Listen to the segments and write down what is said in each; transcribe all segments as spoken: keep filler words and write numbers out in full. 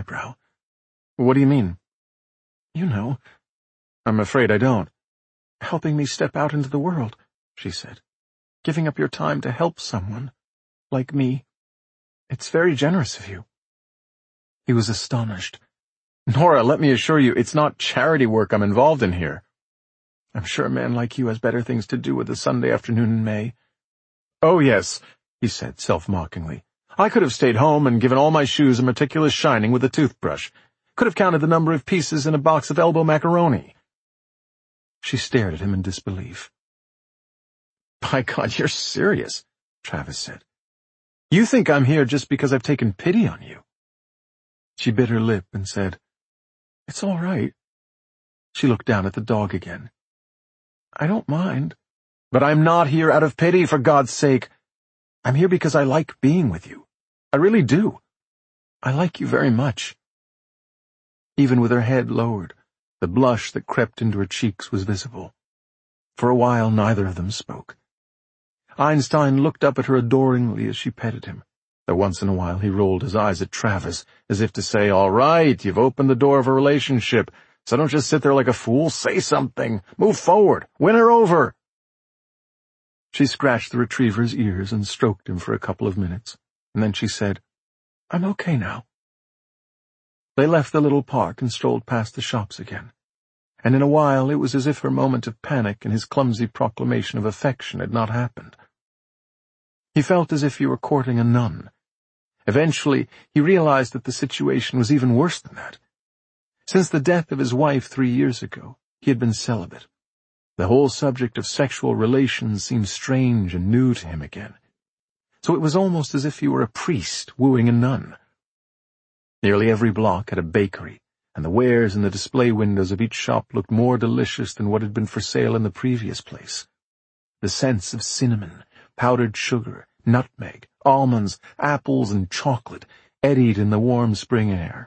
eyebrow. What do you mean? You know. I'm afraid I don't. Helping me step out into the world, she said. Giving up your time to help someone, like me. It's very generous of you. He was astonished. Nora, let me assure you, it's not charity work I'm involved in here. I'm sure a man like you has better things to do with a Sunday afternoon in May. Oh, yes, he said self-mockingly. I could have stayed home and given all my shoes a meticulous shining with a toothbrush. Could have counted the number of pieces in a box of elbow macaroni. She stared at him in disbelief. By God, you're serious, Travis said. You think I'm here just because I've taken pity on you. She bit her lip and said, It's all right. She looked down at the dog again. I don't mind. But I'm not here out of pity, for God's sake. I'm here because I like being with you. I really do. I like you very much. Even with her head lowered, the blush that crept into her cheeks was visible. For a while neither of them spoke. Einstein looked up at her adoringly as she petted him, though once in a while he rolled his eyes at Travis, as if to say, All right, you've opened the door of a relationship, so don't just sit there like a fool. Say something. Move forward. Win her over. She scratched the retriever's ears and stroked him for a couple of minutes, and then she said, I'm okay now. They left the little park and strolled past the shops again, and in a while it was as if her moment of panic and his clumsy proclamation of affection had not happened. He felt as if he were courting a nun. Eventually he realized that the situation was even worse than that. Since the death of his wife three years ago, he had been celibate. The whole subject of sexual relations seemed strange and new to him again. So it was almost as if he were a priest wooing a nun. Nearly every block had a bakery, and the wares in the display windows of each shop looked more delicious than what had been for sale in the previous place. The scents of cinnamon, powdered sugar, nutmeg, almonds, apples, and chocolate eddied in the warm spring air.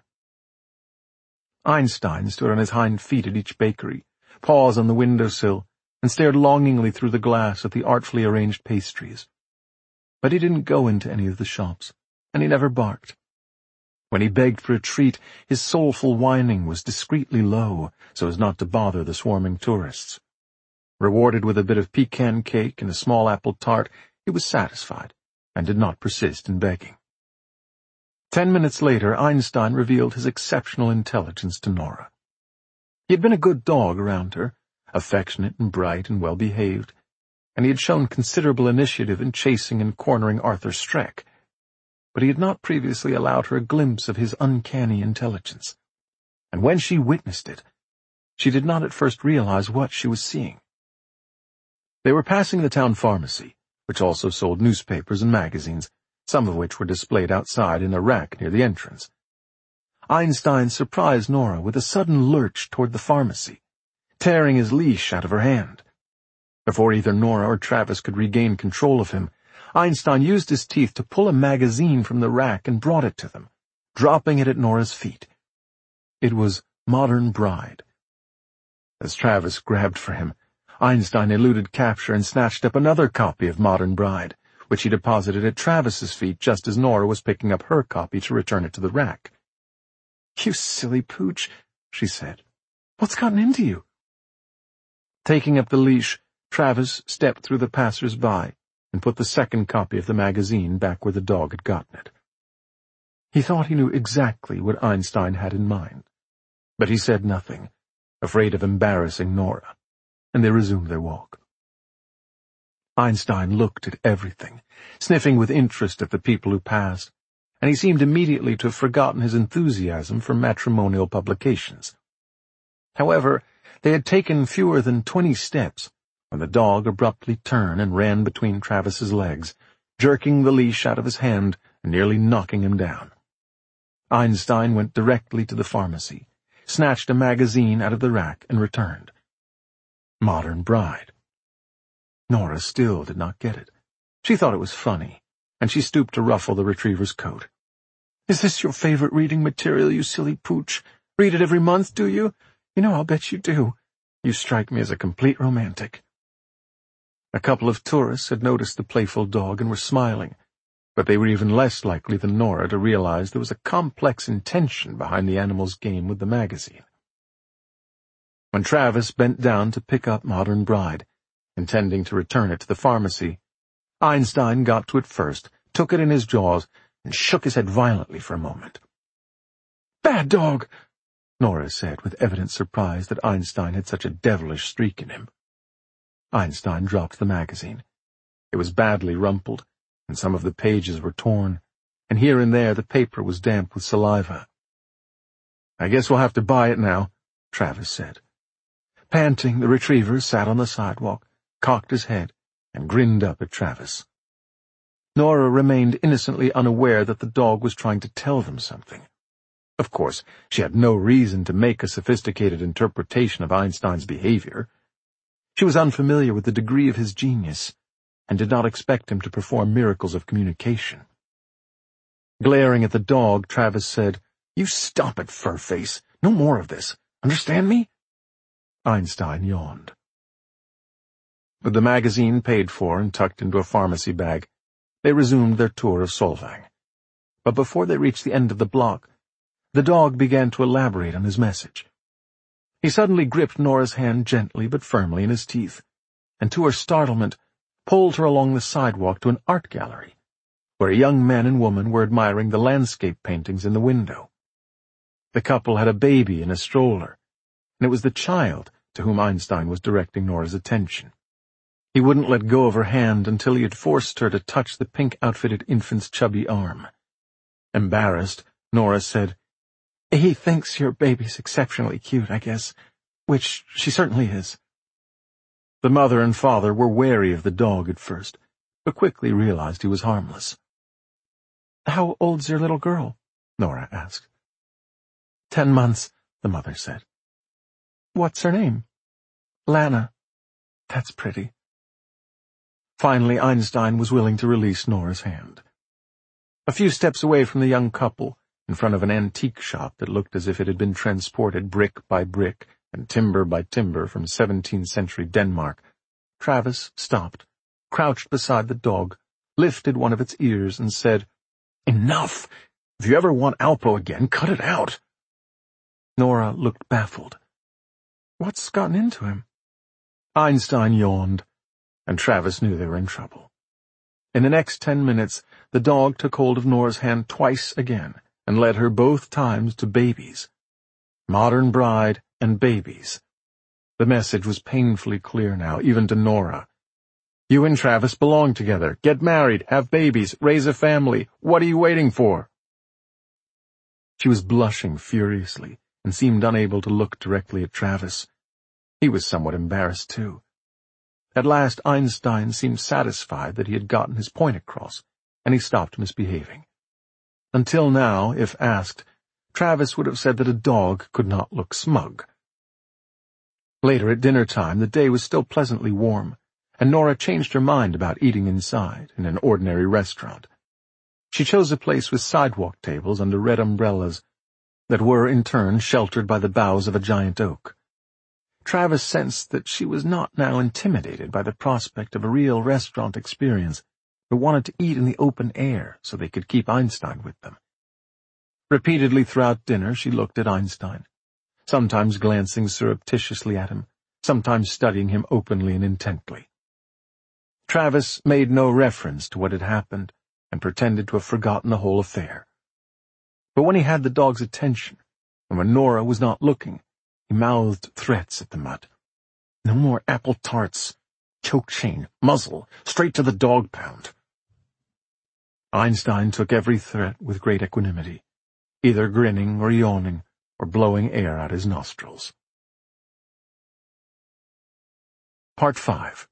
Einstein stood on his hind feet at each bakery, paused on the windowsill, and stared longingly through the glass at the artfully arranged pastries. But he didn't go into any of the shops, and he never barked. When he begged for a treat, his soulful whining was discreetly low, so as not to bother the swarming tourists. Rewarded with a bit of pecan cake and a small apple tart, he was satisfied, and did not persist in begging. Ten minutes later, Einstein revealed his exceptional intelligence to Nora. He had been a good dog around her, affectionate and bright and well-behaved, and he had shown considerable initiative in chasing and cornering Arthur Streck. But he had not previously allowed her a glimpse of his uncanny intelligence, and when she witnessed it, she did not at first realize what she was seeing. They were passing the town pharmacy, which also sold newspapers and magazines, some of which were displayed outside in a rack near the entrance. Einstein surprised Nora with a sudden lurch toward the pharmacy, tearing his leash out of her hand. Before either Nora or Travis could regain control of him, Einstein used his teeth to pull a magazine from the rack and brought it to them, dropping it at Nora's feet. It was Modern Bride. As Travis grabbed for him, Einstein eluded capture and snatched up another copy of Modern Bride, which he deposited at Travis's feet just as Nora was picking up her copy to return it to the rack. "You silly pooch," she said. "What's gotten into you?" Taking up the leash, Travis stepped through the passers-by and put the second copy of the magazine back where the dog had gotten it. He thought he knew exactly what Einstein had in mind, but he said nothing, afraid of embarrassing Nora, and they resumed their walk. Einstein looked at everything, sniffing with interest at the people who passed, and he seemed immediately to have forgotten his enthusiasm for matrimonial publications. However, they had taken fewer than twenty steps when the dog abruptly turned and ran between Travis's legs, jerking the leash out of his hand and nearly knocking him down. Einstein went directly to the pharmacy, snatched a magazine out of the rack, and returned. Modern Bride. Nora still did not get it. She thought it was funny, and she stooped to ruffle the retriever's coat. "Is this your favorite reading material, you silly pooch? Read it every month, do you? You know, I'll bet you do. You strike me as a complete romantic." A couple of tourists had noticed the playful dog and were smiling, but they were even less likely than Nora to realize there was a complex intention behind the animal's game with the magazine. When Travis bent down to pick up Modern Bride, intending to return it to the pharmacy, Einstein got to it first, took it in his jaws, and shook his head violently for a moment. "Bad dog," Nora said with evident surprise that Einstein had such a devilish streak in him. Einstein dropped the magazine. It was badly rumpled, and some of the pages were torn, and here and there the paper was damp with saliva. "I guess we'll have to buy it now," Travis said. Panting, the retriever sat on the sidewalk, cocked his head, and grinned up at Travis. Nora remained innocently unaware that the dog was trying to tell them something. Of course, she had no reason to make a sophisticated interpretation of Einstein's behavior. She was unfamiliar with the degree of his genius, and did not expect him to perform miracles of communication. Glaring at the dog, Travis said, "You stop it, Furface. No more of this. Understand me?" Einstein yawned. With the magazine paid for and tucked into a pharmacy bag, they resumed their tour of Solvang. But before they reached the end of the block, the dog began to elaborate on his message. He suddenly gripped Nora's hand gently but firmly in his teeth, and to her startlement, pulled her along the sidewalk to an art gallery, where a young man and woman were admiring the landscape paintings in the window. The couple had a baby in a stroller, and it was the child to whom Einstein was directing Nora's attention. He wouldn't let go of her hand until he had forced her to touch the pink-outfitted infant's chubby arm. Embarrassed, Nora said, "He thinks your baby's exceptionally cute, I guess, which she certainly is." The mother and father were wary of the dog at first, but quickly realized he was harmless. "How old's your little girl?" Nora asked. Ten months, the mother said. "What's her name?" "Lana." "That's pretty." Finally, Einstein was willing to release Nora's hand. A few steps away from the young couple, in front of an antique shop that looked as if it had been transported brick by brick and timber by timber from seventeenth century Denmark, Travis stopped, crouched beside the dog, lifted one of its ears, and said, "Enough! If you ever want Alpo again, cut it out." Nora looked baffled. "What's gotten into him?" Einstein yawned, and Travis knew they were in trouble. In the next ten minutes, the dog took hold of Nora's hand twice again and led her both times to babies. Modern Bride and babies. The message was painfully clear now, even to Nora. "You and Travis belong together. Get married, have babies, raise a family. What are you waiting for?" She was blushing furiously and seemed unable to look directly at Travis. He was somewhat embarrassed, too. At last Einstein seemed satisfied that he had gotten his point across, and he stopped misbehaving. Until now, if asked, Travis would have said that a dog could not look smug. Later at dinner time, the day was still pleasantly warm, and Nora changed her mind about eating inside, in an ordinary restaurant. She chose a place with sidewalk tables under red umbrellas that were, in turn, sheltered by the boughs of a giant oak. Travis sensed that she was not now intimidated by the prospect of a real restaurant experience, but wanted to eat in the open air so they could keep Einstein with them. Repeatedly throughout dinner she looked at Einstein, sometimes glancing surreptitiously at him, sometimes studying him openly and intently. Travis made no reference to what had happened and pretended to have forgotten the whole affair. But when he had the dog's attention, and when Nora was not looking, he mouthed threats at the mutt. "No more apple tarts. Choke chain, muzzle, straight to the dog pound." Einstein took every threat with great equanimity, either grinning or yawning or blowing air out his nostrils. Part five.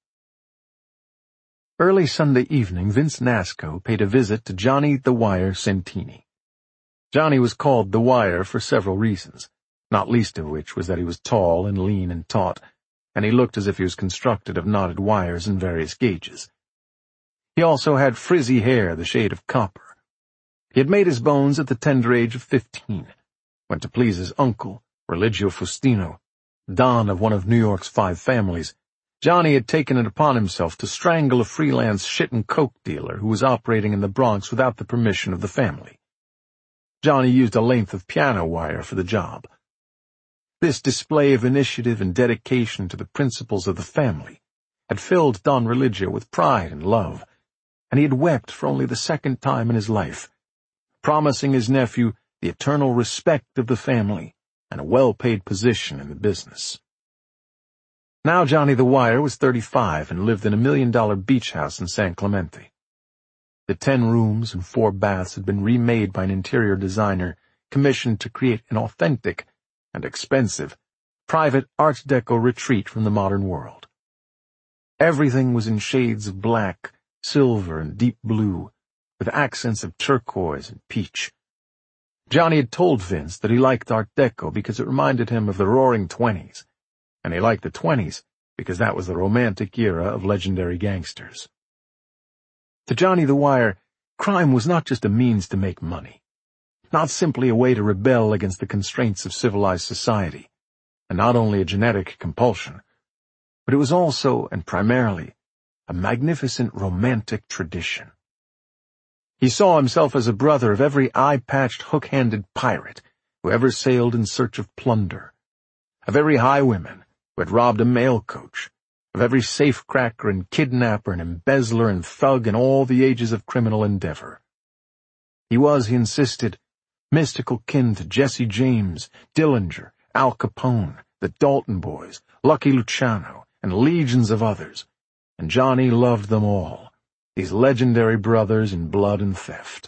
Early Sunday evening, Vince Nasco paid a visit to Johnny the Wire Santini. Johnny was called the Wire for several reasons, not least of which was that he was tall and lean and taut, and he looked as if he was constructed of knotted wires in various gauges. He also had frizzy hair the shade of copper. He had made his bones at the tender age of fifteen, went to please his uncle, Religio Fustino, don of one of New York's five families, Johnny had taken it upon himself to strangle a freelance shit and coke dealer who was operating in the Bronx without the permission of the family. Johnny used a length of piano wire for the job. This display of initiative and dedication to the principles of the family had filled Don Religio with pride and love, and he had wept for only the second time in his life, promising his nephew the eternal respect of the family and a well-paid position in the business. Now Johnny the Wire was thirty-five and lived in a million-dollar beach house in San Clemente. The ten rooms and four baths had been remade by an interior designer commissioned to create an authentic and expensive private Art Deco retreat from the modern world. Everything was in shades of black, silver, and deep blue, with accents of turquoise and peach. Johnny had told Vince that he liked Art Deco because it reminded him of the Roaring Twenties, and he liked the twenties because that was the romantic era of legendary gangsters. To Johnny the Wire, crime was not just a means to make money, not simply a way to rebel against the constraints of civilized society, and not only a genetic compulsion, but it was also, and primarily, a magnificent romantic tradition. He saw himself as a brother of every eye-patched, hook-handed pirate who ever sailed in search of plunder, of every highwayman who had robbed a mail coach, of every safecracker and kidnapper and embezzler and thug in all the ages of criminal endeavor. He was, he insisted, mystical kin to Jesse James, Dillinger, Al Capone, the Dalton Boys, Lucky Luciano, and legions of others, and Johnny loved them all, these legendary brothers in blood and theft.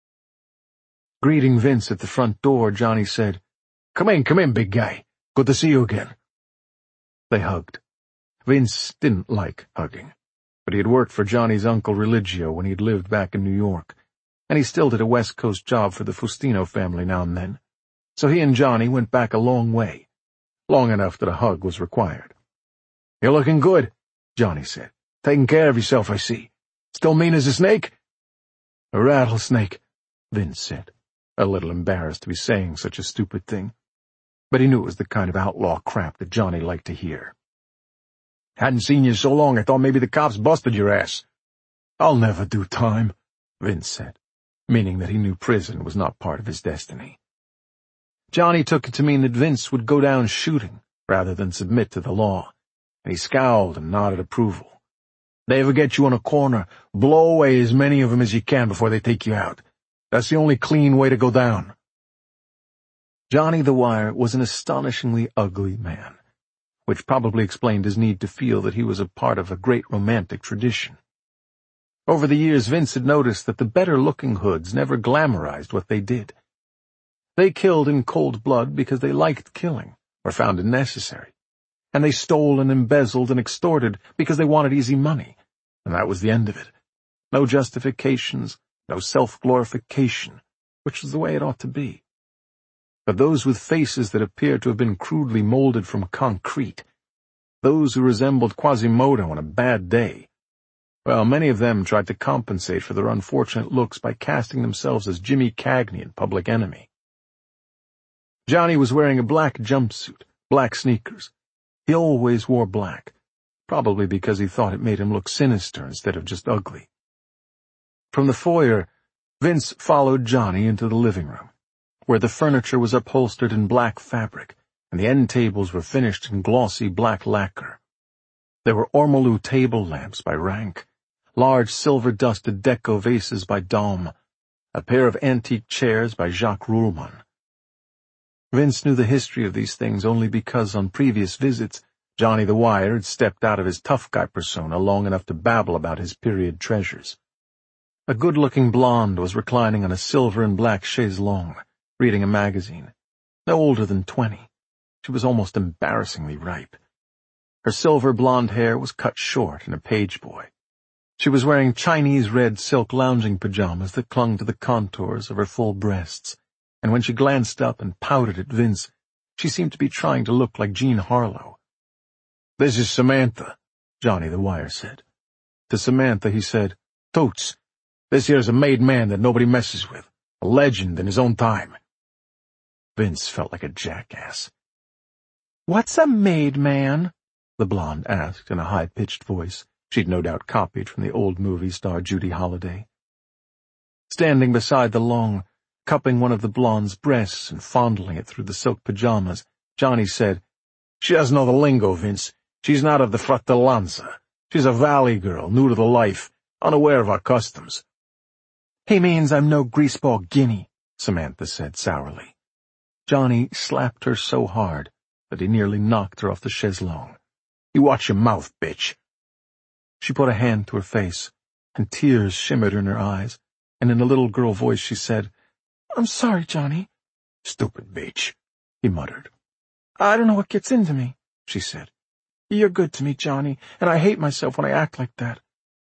Greeting Vince at the front door, Johnny said, "Come in, come in, big guy. Good to see you again." They hugged. Vince didn't like hugging, but he had worked for Johnny's Uncle Religio when he had lived back in New York, and he still did a West Coast job for the Fustino family now and then, so he and Johnny went back a long way, long enough that a hug was required. "You're looking good," Johnny said. "Taking care of yourself, I see. Still mean as a snake?" "A rattlesnake," Vince said, a little embarrassed to be saying such a stupid thing, but he knew it was the kind of outlaw crap that Johnny liked to hear. "Hadn't seen you so long I thought maybe the cops busted your ass." "I'll never do time," Vince said, meaning that he knew prison was not part of his destiny. Johnny took it to mean that Vince would go down shooting rather than submit to the law, and he scowled and nodded approval. "They ever get you on a corner, blow away as many of them as you can before they take you out. That's the only clean way to go down." Johnny the Wire was an astonishingly ugly man, which probably explained his need to feel that he was a part of a great romantic tradition. Over the years, Vince had noticed that the better-looking hoods never glamorized what they did. They killed in cold blood because they liked killing, or found it necessary, and they stole and embezzled and extorted because they wanted easy money, and that was the end of it. No justifications, no self-glorification, which was the way it ought to be. But those with faces that appeared to have been crudely molded from concrete, those who resembled Quasimodo on a bad day, well, many of them tried to compensate for their unfortunate looks by casting themselves as Jimmy Cagney in Public Enemy. Johnny was wearing a black jumpsuit, black sneakers. He always wore black, probably because he thought it made him look sinister instead of just ugly. From the foyer, Vince followed Johnny into the living room, where the furniture was upholstered in black fabric, and the end tables were finished in glossy black lacquer. There were ormolu table lamps by Rank, large silver-dusted deco vases by Daume, a pair of antique chairs by Jacques Ruhlmann. Vince knew the history of these things only because, on previous visits, Johnny the Wire had stepped out of his tough guy persona long enough to babble about his period treasures. A good-looking blonde was reclining on a silver and black chaise longue, reading a magazine. No older than twenty. She was almost embarrassingly ripe. Her silver blonde hair was cut short in a page boy. She was wearing Chinese red silk lounging pajamas that clung to the contours of her full breasts, and when she glanced up and pouted at Vince, she seemed to be trying to look like Jean Harlow. "This is Samantha," Johnny the Wire said. To Samantha he said, "Toots, this here's a made man that nobody messes with, a legend in his own time." Vince felt like a jackass. "What's a made man?" the blonde asked in a high-pitched voice she'd no doubt copied from the old movie star Judy Holliday. Standing beside the long, cupping one of the blonde's breasts and fondling it through the silk pajamas, Johnny said, "She doesn't know the lingo, Vince. She's not of the Fratellanza. She's a valley girl, new to the life, unaware of our customs." "He means I'm no greaseball guinea," Samantha said sourly. Johnny slapped her so hard that he nearly knocked her off the chaise-longue. "You watch your mouth, bitch." She put a hand to her face, and tears shimmered in her eyes, and in a little girl voice she said, "I'm sorry, Johnny." "Stupid bitch," he muttered. "I don't know what gets into me," she said. "You're good to me, Johnny, and I hate myself when I act like that."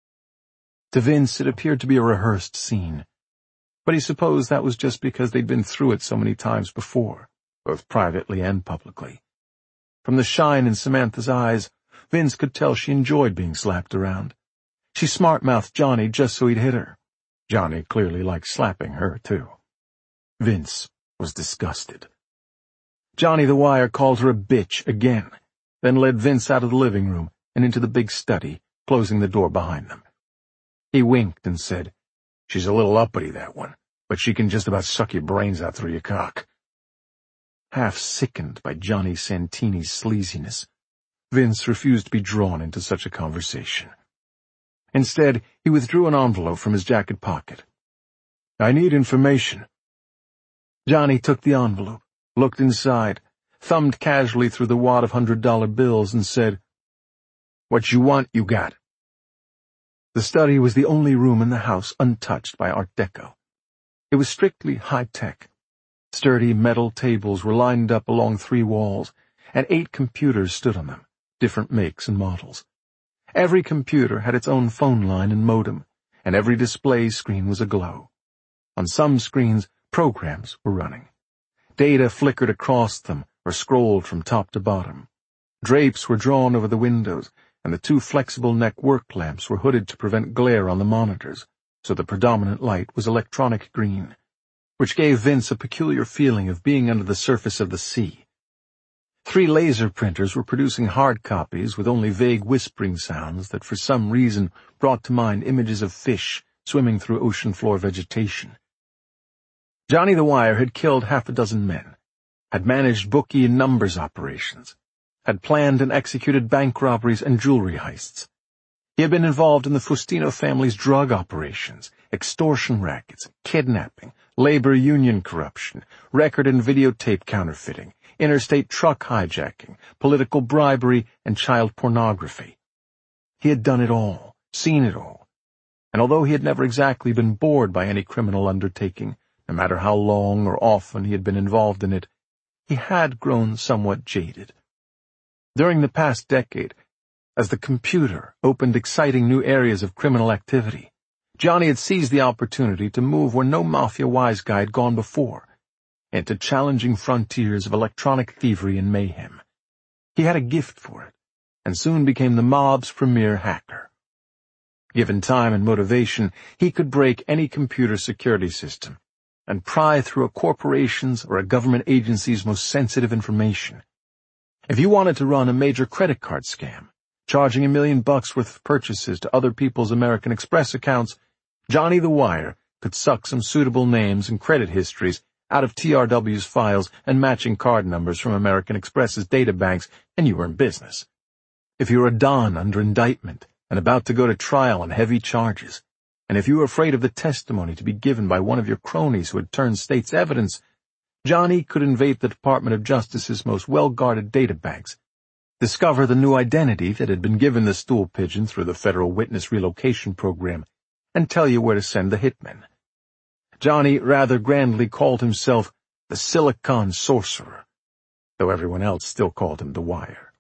To Vince it appeared to be a rehearsed scene, but he supposed that was just because they'd been through it so many times before, both privately and publicly. From the shine in Samantha's eyes, Vince could tell she enjoyed being slapped around. She smart-mouthed Johnny just so he'd hit her. Johnny clearly liked slapping her, too. Vince was disgusted. Johnny the Wire called her a bitch again, then led Vince out of the living room and into the big study, closing the door behind them. He winked and said, "She's a little uppity, that one, but she can just about suck your brains out through your cock." Half sickened by Johnny Santini's sleaziness, Vince refused to be drawn into such a conversation. Instead, he withdrew an envelope from his jacket pocket. "I need information." Johnny took the envelope, looked inside, thumbed casually through the wad of hundred-dollar bills, and said, "What you want, you got." The study was the only room in the house untouched by Art Deco. It was strictly high-tech. Sturdy metal tables were lined up along three walls, and eight computers stood on them, different makes and models. Every computer had its own phone line and modem, and every display screen was aglow. On some screens, programs were running. Data flickered across them or scrolled from top to bottom. Drapes were drawn over the windows, and the two flexible neck work lamps were hooded to prevent glare on the monitors, so the predominant light was electronic green, which gave Vince a peculiar feeling of being under the surface of the sea. Three laser printers were producing hard copies with only vague whispering sounds that for some reason brought to mind images of fish swimming through ocean floor vegetation. Johnny the Wire had killed half a dozen men, had managed bookie and numbers operations, had planned and executed bank robberies and jewelry heists. He had been involved in the Fustino family's drug operations, extortion rackets, kidnapping, labor union corruption, record and videotape counterfeiting, interstate truck hijacking, political bribery, and child pornography. He had done it all, seen it all, and although he had never exactly been bored by any criminal undertaking, no matter how long or often he had been involved in it, he had grown somewhat jaded. During the past decade, as the computer opened exciting new areas of criminal activity, Johnny had seized the opportunity to move where no mafia wise guy had gone before, into challenging frontiers of electronic thievery and mayhem. He had a gift for it, and soon became the mob's premier hacker. Given time and motivation, he could break any computer security system and pry through a corporation's or a government agency's most sensitive information. If you wanted to run a major credit card scam, charging a million bucks worth of purchases to other people's American Express accounts, Johnny the Wire could suck some suitable names and credit histories out of T R W's files and matching card numbers from American Express's databanks, and you were in business. If you were a don under indictment and about to go to trial on heavy charges, and if you were afraid of the testimony to be given by one of your cronies who had turned state's evidence, Johnny could invade the Department of Justice's most well-guarded databanks, discover the new identity that had been given the stool pigeon through the Federal Witness Relocation Program, and tell you where to send the hitmen. Johnny rather grandly called himself the Silicon Sorcerer, though everyone else still called him the Wire.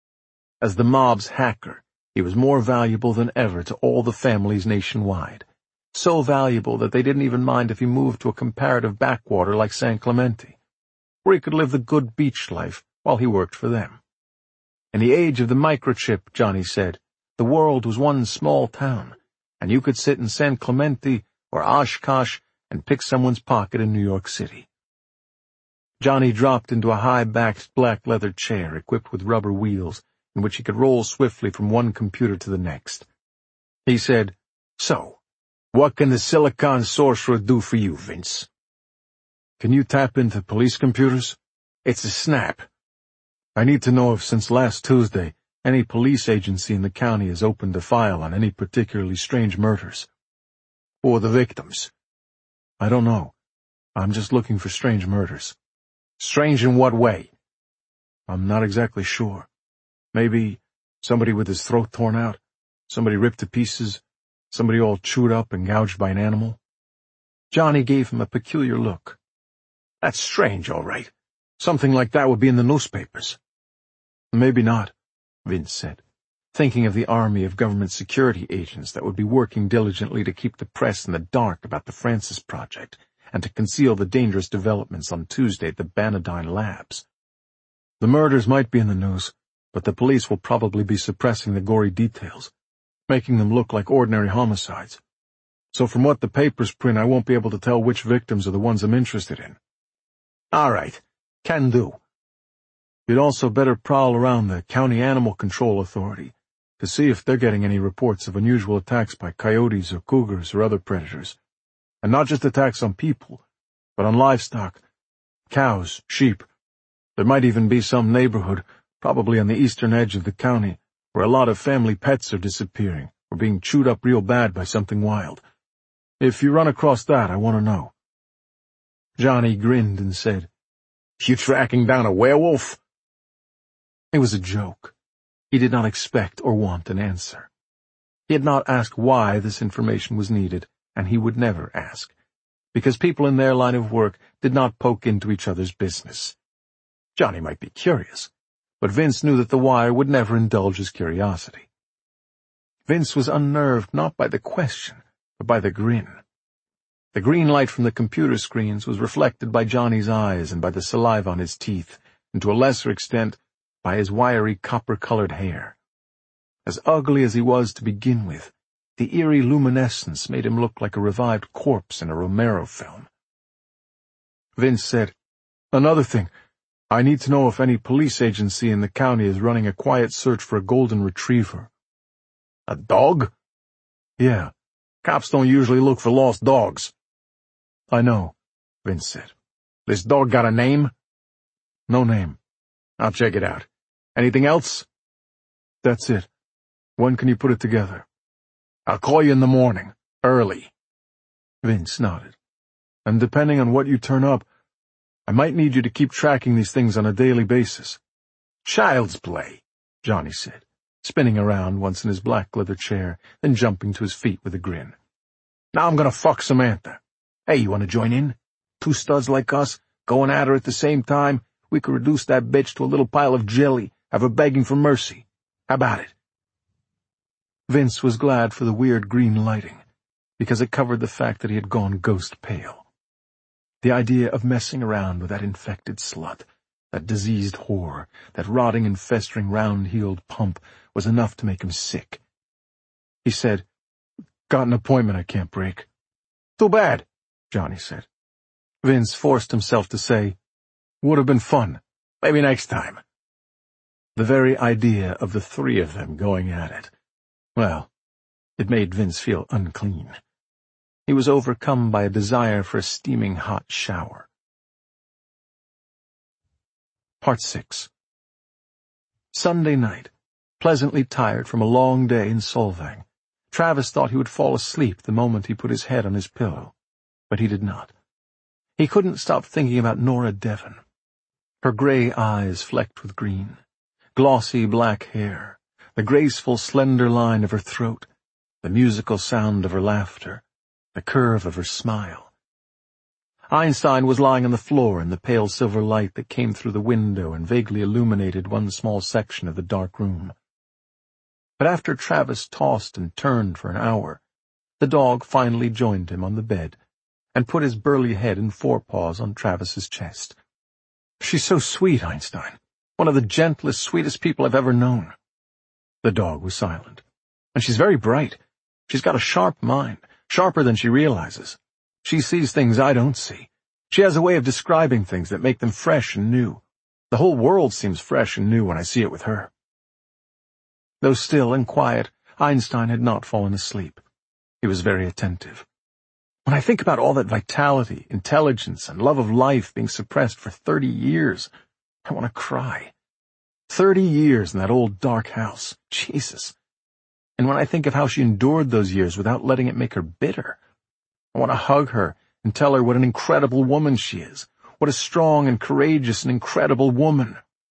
As the mob's hacker, he was more valuable than ever to all the families nationwide, so valuable that they didn't even mind if he moved to a comparative backwater like San Clemente, where he could live the good beach life while he worked for them. In the age of the microchip, Johnny said, the world was one small town, and you could sit in San Clemente or Oshkosh and pick someone's pocket in New York City. Johnny dropped into a high-backed black leather chair equipped with rubber wheels in which he could roll swiftly from one computer to the next. He said, "So, what can the Silicon Sorcerer do for you, Vince?" "Can you tap into police computers?" "It's a snap. I need to know if since last Tuesday any police agency in the county has opened a file on any particularly strange murders." "Who are the victims?" "I don't know. I'm just looking for strange murders." "Strange in what way?" "I'm not exactly sure. Maybe somebody with his throat torn out, somebody ripped to pieces, somebody all chewed up and gouged by an animal." Johnny gave him a peculiar look. "That's strange, all right. Something like that would be in the newspapers." "Maybe not," Vince said, thinking of the army of government security agents that would be working diligently to keep the press in the dark about the Francis Project and to conceal the dangerous developments on Tuesday at the Banadyne Labs. "The murders might be in the news, but the police will probably be suppressing the gory details, making them look like ordinary homicides. So from what the papers print, I won't be able to tell which victims are the ones I'm interested in." "All right. Can do." "You'd also better prowl around the County Animal Control Authority to see if they're getting any reports of unusual attacks by coyotes or cougars or other predators. And not just attacks on people, but on livestock, cows, sheep. There might even be some neighborhood, probably on the eastern edge of the county, where a lot of family pets are disappearing or being chewed up real bad by something wild. If you run across that, I want to know." Johnny grinned and said, "You tracking down a werewolf?" It was a joke. He did not expect or want an answer. He had not asked why this information was needed, and he would never ask, because people in their line of work did not poke into each other's business. Johnny might be curious, but Vince knew that the wire would never indulge his curiosity. Vince was unnerved not by the question, but by the grin. The green light from the computer screens was reflected by Johnny's eyes and by the saliva on his teeth, and to a lesser extent by his wiry copper-colored hair. As ugly as he was to begin with, the eerie luminescence made him look like a revived corpse in a Romero film. Vince said, "Another thing, I need to know if any police agency in the county is running a quiet search for a golden retriever." "A dog?" "Yeah. Cops don't usually look for lost dogs." "I know," Vince said. "This dog got a name?" "No name." "I'll check it out. Anything else?" "That's it. When can you put it together?" "I'll call you in the morning, early." Vince nodded. "And depending on what you turn up, I might need you to keep tracking these things on a daily basis." "Child's play," Johnny said, spinning around once in his black leather chair, then jumping to his feet with a grin. "Now I'm gonna fuck Samantha. Hey, you wanna join in? Two studs like us, going at her at the same time, we could reduce that bitch to a little pile of jelly, have her begging for mercy. How about it?" Vince was glad for the weird green lighting, because it covered the fact that he had gone ghost pale. The idea of messing around with that infected slut, that diseased whore, that rotting and festering round-heeled pump, was enough to make him sick. He said, "Got an appointment I can't break." "Too bad," Johnny said. Vince forced himself to say, "Would have been fun. Maybe next time." The very idea of the three of them going at it, well, it made Vince feel unclean. He was overcome by a desire for a steaming hot shower. Part six. Sunday night, pleasantly tired from a long day in Solvang, Travis thought he would fall asleep the moment he put his head on his pillow, but he did not. He couldn't stop thinking about Nora Devon. Her gray eyes flecked with green, glossy black hair, the graceful slender line of her throat, the musical sound of her laughter, the curve of her smile. Einstein was lying on the floor in the pale silver light that came through the window and vaguely illuminated one small section of the dark room. But after Travis tossed and turned for an hour, the dog finally joined him on the bed and put his burly head and forepaws on Travis's chest. "She's so sweet, Einstein. One of the gentlest, sweetest people I've ever known." The dog was silent. "And she's very bright. She's got a sharp mind, sharper than she realizes. She sees things I don't see. She has a way of describing things that make them fresh and new. The whole world seems fresh and new when I see it with her." Though still and quiet, Einstein had not fallen asleep. He was very attentive. When I think about all that vitality, intelligence, and love of life being suppressed for thirty years, I want to cry. Thirty years in that old dark house. Jesus. And when I think of how she endured those years without letting it make her bitter, I want to hug her and tell her what an incredible woman she is, what a strong and courageous and incredible woman.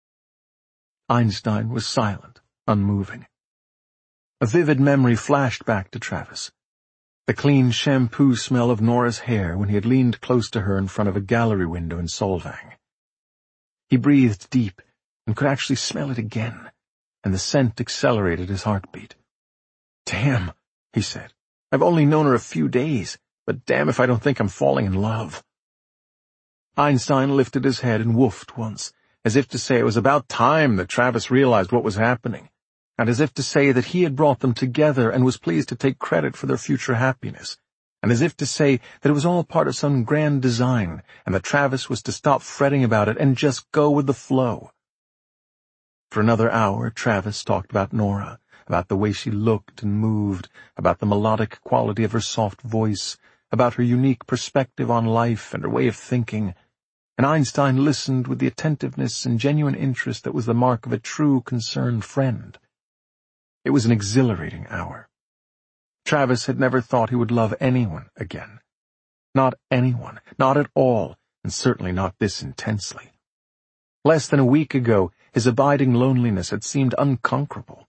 Einstein was silent, unmoving. A vivid memory flashed back to Travis. The clean shampoo smell of Nora's hair when he had leaned close to her in front of a gallery window in Solvang. He breathed deep and could actually smell it again, and the scent accelerated his heartbeat. "Damn," he said. "I've only known her a few days, but damn if I don't think I'm falling in love." Einstein lifted his head and woofed once, as if to say it was about time that Travis realized what was happening, and as if to say that he had brought them together and was pleased to take credit for their future happiness, and as if to say that it was all part of some grand design, and that Travis was to stop fretting about it and just go with the flow. For another hour, Travis talked about Nora, about the way she looked and moved, about the melodic quality of her soft voice, about her unique perspective on life and her way of thinking, and Einstein listened with the attentiveness and genuine interest that was the mark of a true, concerned friend. It was an exhilarating hour. Travis had never thought he would love anyone again. Not anyone, not at all, and certainly not this intensely. Less than a week ago, his abiding loneliness had seemed unconquerable.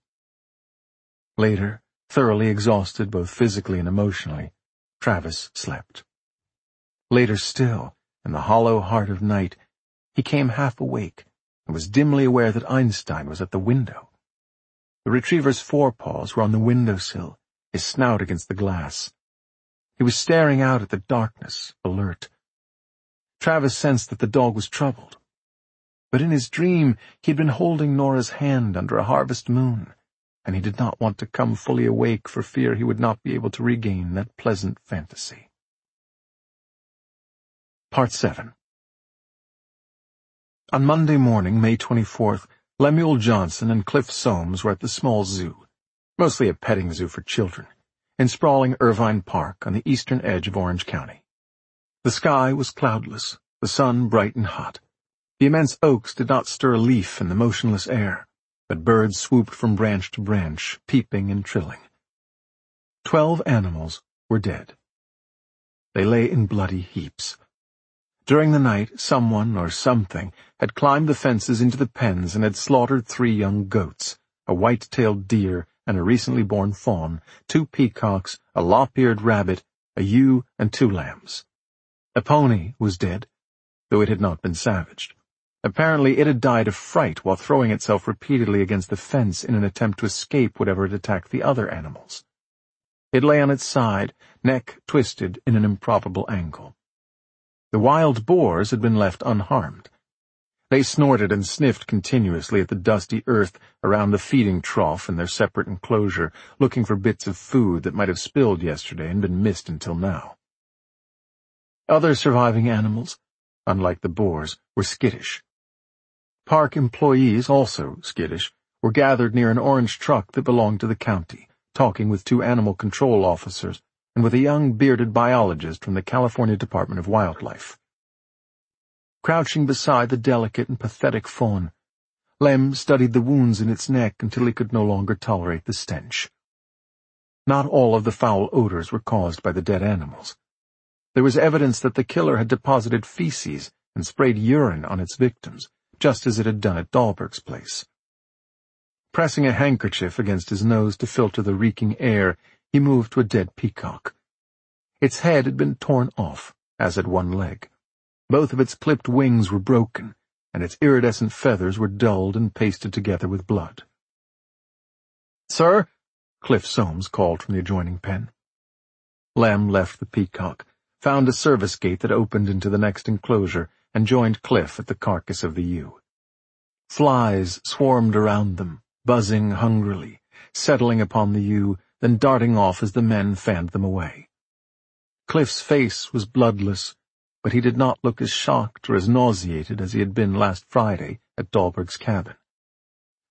Later, thoroughly exhausted both physically and emotionally, Travis slept. Later still, in the hollow heart of night, he came half awake and was dimly aware that Einstein was at the window. The retriever's forepaws were on the windowsill, his snout against the glass. He was staring out at the darkness, alert. Travis sensed that the dog was troubled. But in his dream, he had been holding Nora's hand under a harvest moon, and he did not want to come fully awake for fear he would not be able to regain that pleasant fantasy. Part seven. On Monday morning, May twenty-fourth, Lemuel Johnson and Cliff Soames were at the small zoo, mostly a petting zoo for children, in sprawling Irvine Park on the eastern edge of Orange County. The sky was cloudless, the sun bright and hot. The immense oaks did not stir a leaf in the motionless air, but birds swooped from branch to branch, peeping and trilling. Twelve animals were dead. They lay in bloody heaps. During the night, someone or something had climbed the fences into the pens and had slaughtered three young goats, a white-tailed deer and a recently born fawn, two peacocks, a lop-eared rabbit, a ewe, and two lambs. A pony was dead, though it had not been savaged. Apparently it had died of fright while throwing itself repeatedly against the fence in an attempt to escape whatever had attacked the other animals. It lay on its side, neck twisted in an improbable angle. The wild boars had been left unharmed. They snorted and sniffed continuously at the dusty earth around the feeding trough in their separate enclosure, looking for bits of food that might have spilled yesterday and been missed until now. Other surviving animals, unlike the boars, were skittish. Park employees, also skittish, were gathered near an orange truck that belonged to the county, talking with two animal control officers and with a young bearded biologist from the California Department of Wildlife. Crouching beside the delicate and pathetic fawn, Lem studied the wounds in its neck until he could no longer tolerate the stench. Not all of the foul odors were caused by the dead animals. There was evidence that the killer had deposited feces and sprayed urine on its victims, just as it had done at Dahlberg's place. Pressing a handkerchief against his nose to filter the reeking air, he moved to a dead peacock. Its head had been torn off, as had one leg. Both of its clipped wings were broken, and its iridescent feathers were dulled and pasted together with blood. "Sir?" Cliff Soames called from the adjoining pen. Lem left the peacock, found a service gate that opened into the next enclosure, and joined Cliff at the carcass of the ewe. Flies swarmed around them, buzzing hungrily, settling upon the ewe, then darting off as the men fanned them away. Cliff's face was bloodless, but he did not look as shocked or as nauseated as he had been last Friday at Dahlberg's cabin.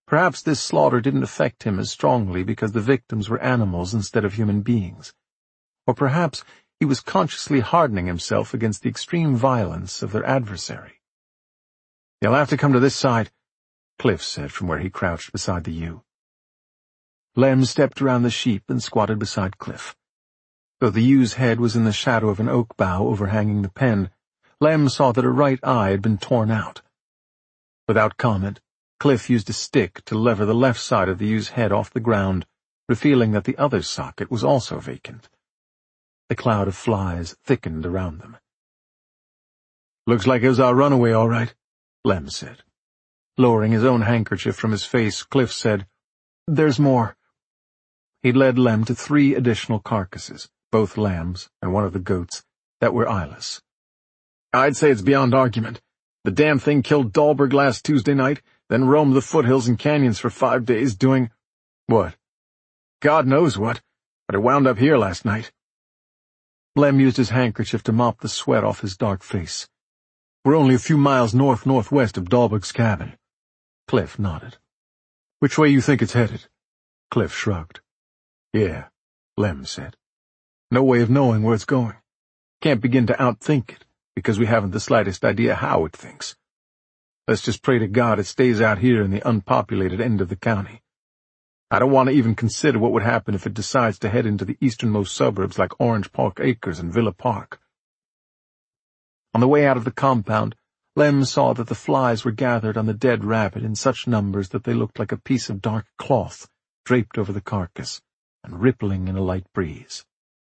Perhaps this slaughter didn't affect him as strongly because the victims were animals instead of human beings. Or perhaps he was consciously hardening himself against the extreme violence of their adversary. "You'll have to come to this side," Cliff said from where he crouched beside the ewe. Lem stepped around the sheep and squatted beside Cliff. Though the ewe's head was in the shadow of an oak bough overhanging the pen, Lem saw that her right eye had been torn out. Without comment, Cliff used a stick to lever the left side of the ewe's head off the ground, revealing that the other socket was also vacant. The cloud of flies thickened around them. "Looks like it was our runaway, all right," Lem said. Lowering his own handkerchief from his face, Cliff said, "There's more." He'd led Lem to three additional carcasses, both lambs and one of the goats, that were eyeless. "I'd say it's beyond argument. The damn thing killed Dahlberg last Tuesday night, then roamed the foothills and canyons for five days doing—" "What?" "God knows what, but it wound up here last night." Lem used his handkerchief to mop the sweat off his dark face. "We're only a few miles north-northwest of Dahlberg's cabin." Cliff nodded. "Which way you think it's headed?" Cliff shrugged. "Yeah," Lem said. "No way of knowing where it's going. Can't begin to outthink it, because we haven't the slightest idea how it thinks. Let's just pray to God it stays out here in the unpopulated end of the county. I don't want to even consider what would happen if it decides to head into the easternmost suburbs like Orange Park Acres and Villa Park." On the way out of the compound, Lem saw that the flies were gathered on the dead rabbit in such numbers that they looked like a piece of dark cloth draped over the carcass and rippling in a light breeze.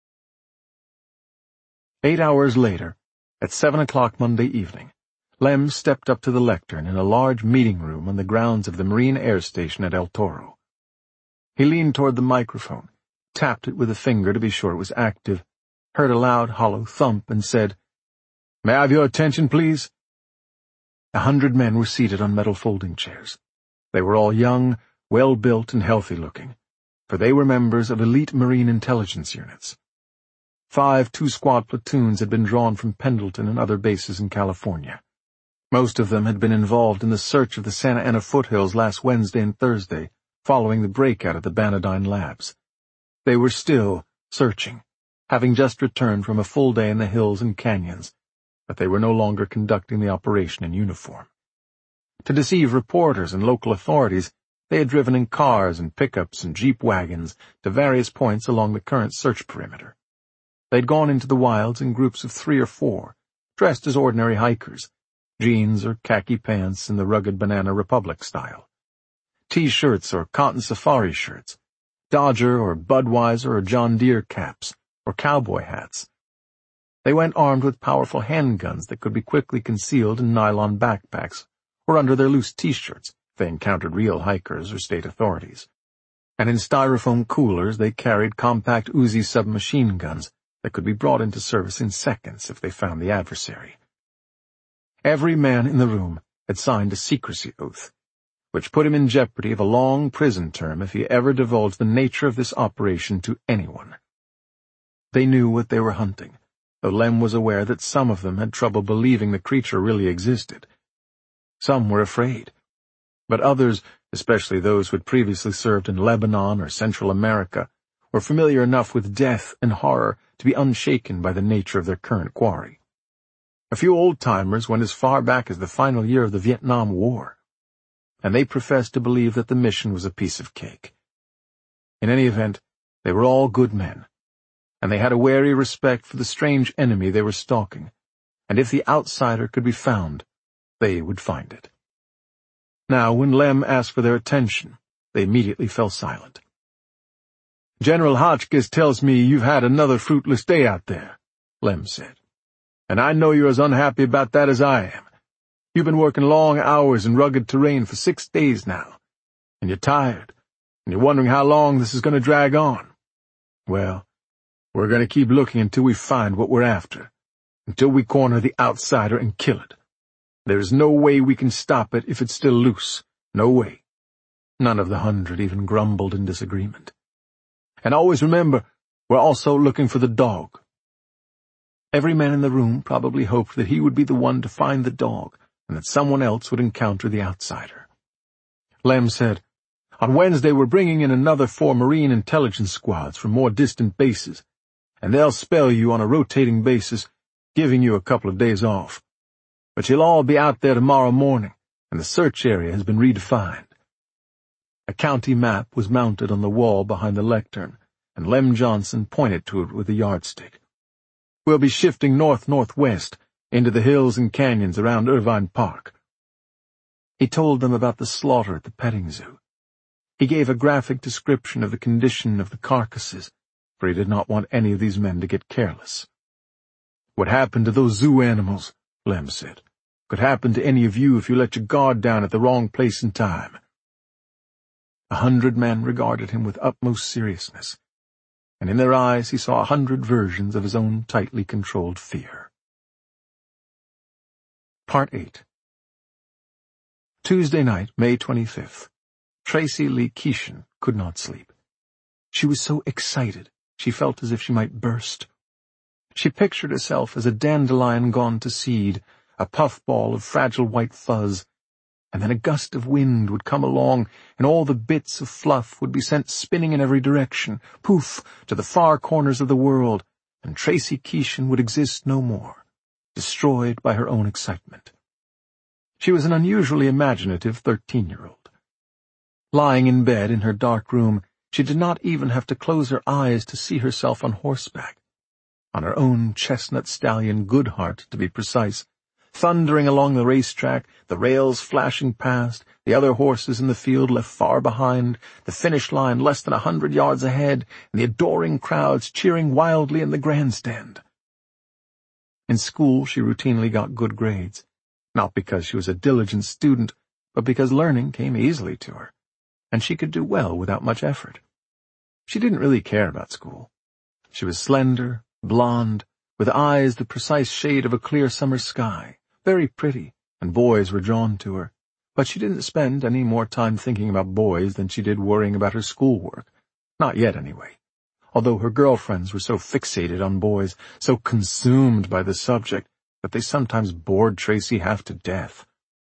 Eight hours later, at seven o'clock Monday evening, Lem stepped up to the lectern in a large meeting room on the grounds of the Marine Air Station at El Toro. He leaned toward the microphone, tapped it with a finger to be sure it was active, heard a loud, hollow thump, and said, "May I have your attention, please?" A hundred men were seated on metal folding chairs. They were all young, well-built, and healthy-looking, for they were members of elite Marine intelligence units. Five two-squad platoons had been drawn from Pendleton and other bases in California. Most of them had been involved in the search of the Santa Ana foothills last Wednesday and Thursday, following the breakout of the Banadyne Labs. They were still searching, having just returned from a full day in the hills and canyons, but they were no longer conducting the operation in uniform. To deceive reporters and local authorities, they had driven in cars and pickups and jeep wagons to various points along the current search perimeter. They'd gone into the wilds in groups of three or four, dressed as ordinary hikers, jeans or khaki pants in the rugged Banana Republic style, T-shirts or cotton safari shirts, Dodger or Budweiser or John Deere caps, or cowboy hats. They went armed with powerful handguns that could be quickly concealed in nylon backpacks or under their loose T-shirts if they encountered real hikers or state authorities. And in styrofoam coolers they carried compact Uzi submachine guns that could be brought into service in seconds if they found the adversary. Every man in the room had signed a secrecy oath, which put him in jeopardy of a long prison term if he ever divulged the nature of this operation to anyone. They knew what they were hunting, though Lem was aware that some of them had trouble believing the creature really existed. Some were afraid, but others, especially those who had previously served in Lebanon or Central America, were familiar enough with death and horror to be unshaken by the nature of their current quarry. A few old-timers went as far back as the final year of the Vietnam War, and they professed to believe that the mission was a piece of cake. In any event, they were all good men, and they had a wary respect for the strange enemy they were stalking, and if the outsider could be found, they would find it. Now, when Lem asked for their attention, they immediately fell silent. "General Hotchkiss tells me you've had another fruitless day out there," Lem said. "And I know you're as unhappy about that as I am. You've been working long hours in rugged terrain for six days now, and you're tired, and you're wondering how long this is going to drag on. Well, we're going to keep looking until we find what we're after, until we corner the outsider and kill it. There is no way we can stop it if it's still loose. No way." None of the hundred even grumbled in disagreement. "And always remember, we're also looking for the dog." Every man in the room probably hoped that he would be the one to find the dog, and that someone else would encounter the outsider. Lem said, On Wednesday we're bringing in another four Marine intelligence squads from more distant bases, and they'll spell you on a rotating basis, giving you a couple of days off. But you'll all be out there tomorrow morning, and the search area has been redefined." A county map was mounted on the wall behind the lectern, and Lem Johnson pointed to it with a yardstick. "We'll be shifting north-northwest into the hills and canyons around Irvine Park." He told them about the slaughter at the petting zoo. He gave a graphic description of the condition of the carcasses, for he did not want any of these men to get careless. "What happened to those zoo animals," Lem said, "could happen to any of you if you let your guard down at the wrong place and time." A hundred men regarded him with utmost seriousness, and in their eyes he saw a hundred versions of his own tightly controlled fear. Part eight. Tuesday night, May twenty-fifth. Tracy Lee Keeshan could not sleep. She was so excited, she felt as if she might burst. She pictured herself as a dandelion gone to seed, a puffball of fragile white fuzz, and then a gust of wind would come along, and all the bits of fluff would be sent spinning in every direction, poof, to the far corners of the world, and Tracy Keeshan would exist no more, destroyed by her own excitement. She was an unusually imaginative thirteen-year-old. Lying in bed in her dark room, she did not even have to close her eyes to see herself on horseback, on her own chestnut stallion Goodheart, to be precise, thundering along the racetrack, the rails flashing past, the other horses in the field left far behind, the finish line less than a hundred yards ahead, and the adoring crowds cheering wildly in the grandstand. In school she routinely got good grades, not because she was a diligent student, but because learning came easily to her, and she could do well without much effort. She didn't really care about school. She was slender, blonde, with eyes the precise shade of a clear summer sky, very pretty, and boys were drawn to her, but she didn't spend any more time thinking about boys than she did worrying about her schoolwork. Not yet, anyway, although her girlfriends were so fixated on boys, so consumed by the subject, that they sometimes bored Tracy half to death.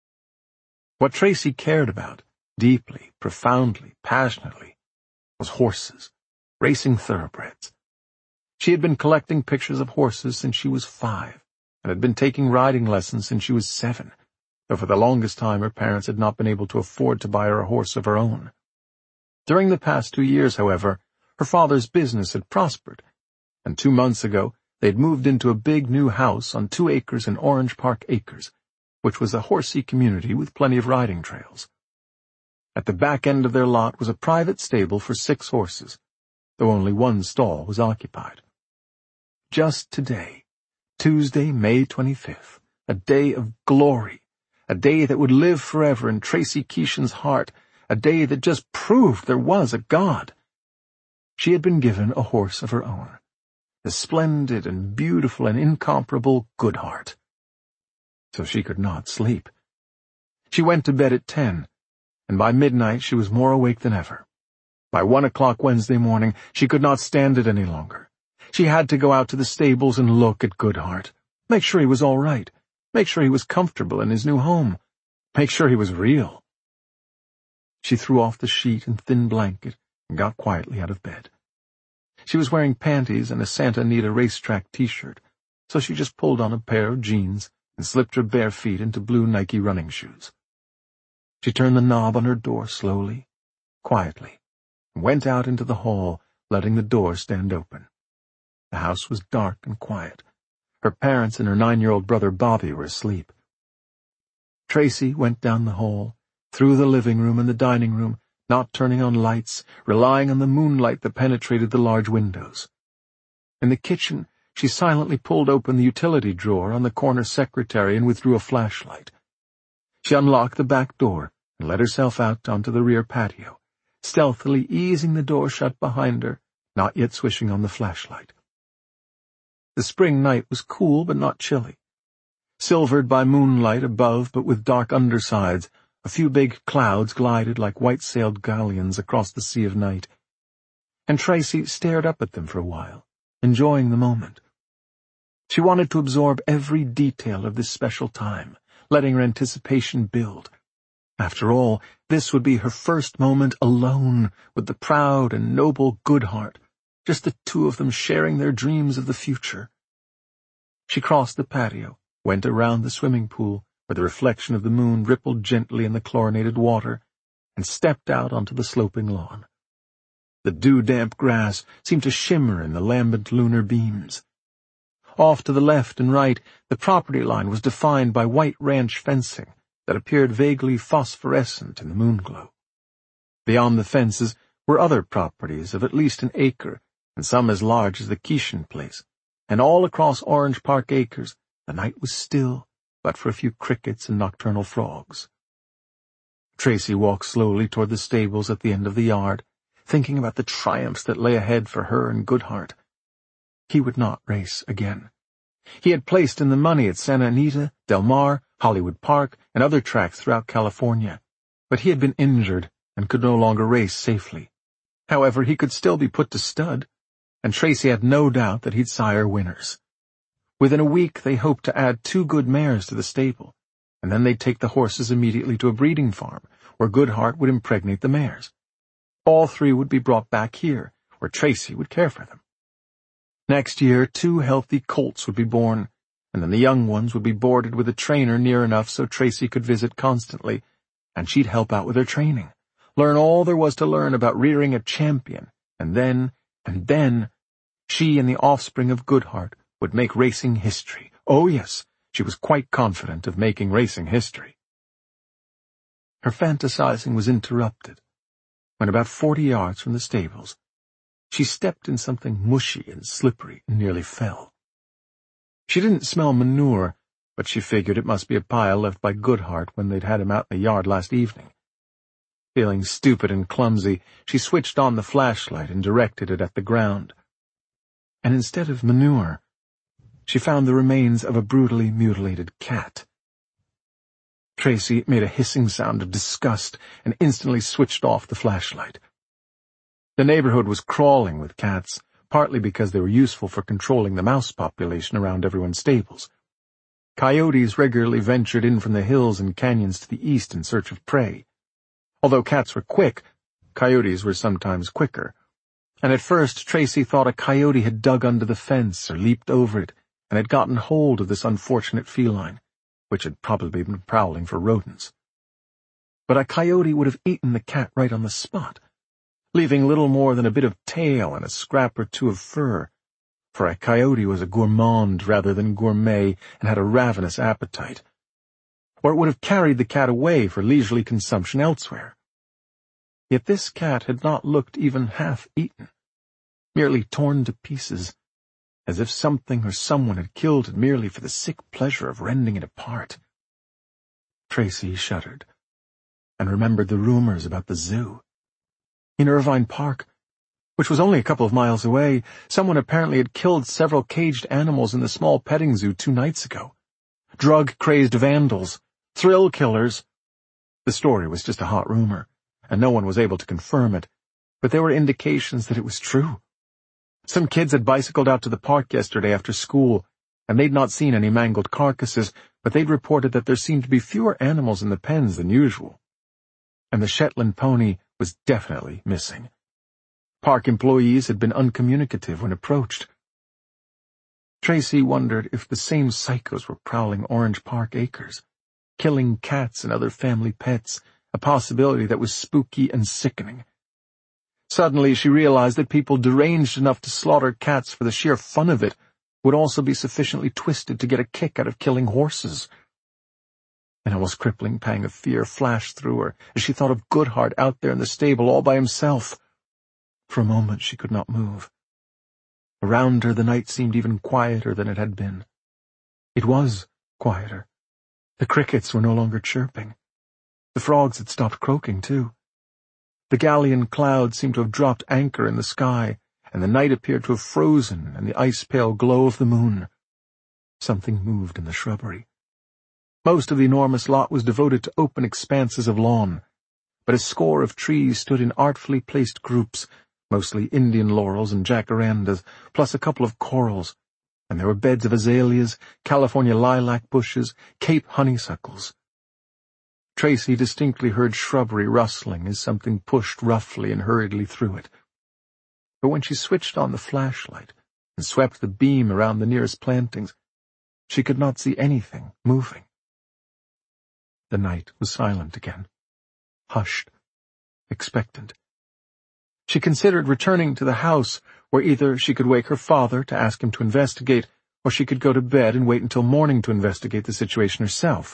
What Tracy cared about, deeply, profoundly, passionately, was horses, racing thoroughbreds. She had been collecting pictures of horses since she was five, and had been taking riding lessons since she was seven, though for the longest time her parents had not been able to afford to buy her a horse of her own. During the past two years, however, her father's business had prospered, and two months ago they had moved into a big new house on two acres in Orange Park Acres, which was a horsey community with plenty of riding trails. At the back end of their lot was a private stable for six horses, though only one stall was occupied. Just today, Tuesday, May twenty-fifth, a day of glory, a day that would live forever in Tracy Keeshan's heart, a day that just proved there was a God. She had been given a horse of her own, the splendid and beautiful and incomparable Goodheart. So she could not sleep. She went to bed at ten, and by midnight she was more awake than ever. By one o'clock Wednesday morning she could not stand it any longer. She had to go out to the stables and look at Goodheart, make sure he was all right, make sure he was comfortable in his new home, make sure he was real. She threw off the sheet and thin blanket and got quietly out of bed. She was wearing panties and a Santa Anita racetrack t-shirt, so she just pulled on a pair of jeans and slipped her bare feet into blue Nike running shoes. She turned the knob on her door slowly, quietly, and went out into the hall, letting the door stand open. The house was dark and quiet. Her parents and her nine-year-old brother Bobby were asleep. Tracy went down the hall, through the living room and the dining room, not turning on lights, relying on the moonlight that penetrated the large windows. In the kitchen, she silently pulled open the utility drawer on the corner secretary and withdrew a flashlight. She unlocked the back door and let herself out onto the rear patio, stealthily easing the door shut behind her, not yet switching on the flashlight. The spring night was cool but not chilly. Silvered by moonlight above but with dark undersides, a few big clouds glided like white-sailed galleons across the sea of night, and Tracy stared up at them for a while, enjoying the moment. She wanted to absorb every detail of this special time, letting her anticipation build, After all, this would be her first moment alone with the proud and noble Goodhart, just the two of them sharing their dreams of the future. She crossed the patio, went around the swimming pool, where the reflection of the moon rippled gently in the chlorinated water, and stepped out onto the sloping lawn. The dew-damp grass seemed to shimmer in the lambent lunar beams. Off to the left and right, the property line was defined by white ranch fencing that appeared vaguely phosphorescent in the moonglow. Beyond the fences were other properties of at least an acre, and some as large as the Keeshan place, and all across Orange Park Acres the night was still, but for a few crickets and nocturnal frogs. Tracy walked slowly toward the stables at the end of the yard, thinking about the triumphs that lay ahead for her and Goodhart. He would not race again. He had placed in the money at Santa Anita, Del Mar, Hollywood Park, and other tracks throughout California, but he had been injured and could no longer race safely. However, he could still be put to stud, and Tracy had no doubt that he'd sire winners. Within a week they hoped to add two good mares to the stable, and then they'd take the horses immediately to a breeding farm, where Goodhart would impregnate the mares. All three would be brought back here, where Tracy would care for them. Next year, two healthy colts would be born, and then the young ones would be boarded with a trainer near enough so Tracy could visit constantly, and she'd help out with her training, learn all there was to learn about rearing a champion, and then, and then, she and the offspring of Goodhart would make racing history. Oh yes, she was quite confident of making racing history. Her fantasizing was interrupted when about forty yards from the stables, she stepped in something mushy and slippery and nearly fell. She didn't smell manure, but she figured it must be a pile left by Goodhart when they'd had him out in the yard last evening. Feeling stupid and clumsy, she switched on the flashlight and directed it at the ground. And instead of manure, she found the remains of a brutally mutilated cat. Tracy made a hissing sound of disgust and instantly switched off the flashlight. The neighborhood was crawling with cats, partly because they were useful for controlling the mouse population around everyone's stables. Coyotes regularly ventured in from the hills and canyons to the east in search of prey. Although cats were quick, coyotes were sometimes quicker, and at first Tracy thought a coyote had dug under the fence or leaped over it and had gotten hold of this unfortunate feline, which had probably been prowling for rodents. But a coyote would have eaten the cat right on the spot, leaving little more than a bit of tail and a scrap or two of fur, for a coyote was a gourmand rather than gourmet and had a ravenous appetite. Or it would have carried the cat away for leisurely consumption elsewhere. Yet this cat had not looked even half-eaten, merely torn to pieces, as if something or someone had killed it merely for the sick pleasure of rending it apart. Tracy shuddered, and remembered the rumors about the zoo. In Irvine Park, which was only a couple of miles away, someone apparently had killed several caged animals in the small petting zoo two nights ago. Drug-crazed vandals, thrill killers. The story was just a hot rumor, and no one was able to confirm it, but there were indications that it was true. Some kids had bicycled out to the park yesterday after school, and they'd not seen any mangled carcasses, but they'd reported that there seemed to be fewer animals in the pens than usual. And the Shetland pony was definitely missing. Park employees had been uncommunicative when approached. Tracy wondered if the same psychos were prowling Orange Park Acres, killing cats and other family pets, a possibility that was spooky and sickening. Suddenly she realized that people deranged enough to slaughter cats for the sheer fun of it would also be sufficiently twisted to get a kick out of killing horses. An almost crippling pang of fear flashed through her as she thought of Goodhart out there in the stable all by himself. For a moment she could not move. Around her the night seemed even quieter than it had been. It was quieter. The crickets were no longer chirping. The frogs had stopped croaking, too. The galleon clouds seemed to have dropped anchor in the sky, and the night appeared to have frozen in the ice-pale glow of the moon. Something moved in the shrubbery. Most of the enormous lot was devoted to open expanses of lawn, but a score of trees stood in artfully placed groups, mostly Indian laurels and jacarandas, plus a couple of corals, and there were beds of azaleas, California lilac bushes, Cape honeysuckles. Tracy distinctly heard shrubbery rustling as something pushed roughly and hurriedly through it. But when she switched on the flashlight and swept the beam around the nearest plantings, she could not see anything moving. The night was silent again, hushed, expectant. She considered returning to the house, where either she could wake her father to ask him to investigate, or she could go to bed and wait until morning to investigate the situation herself.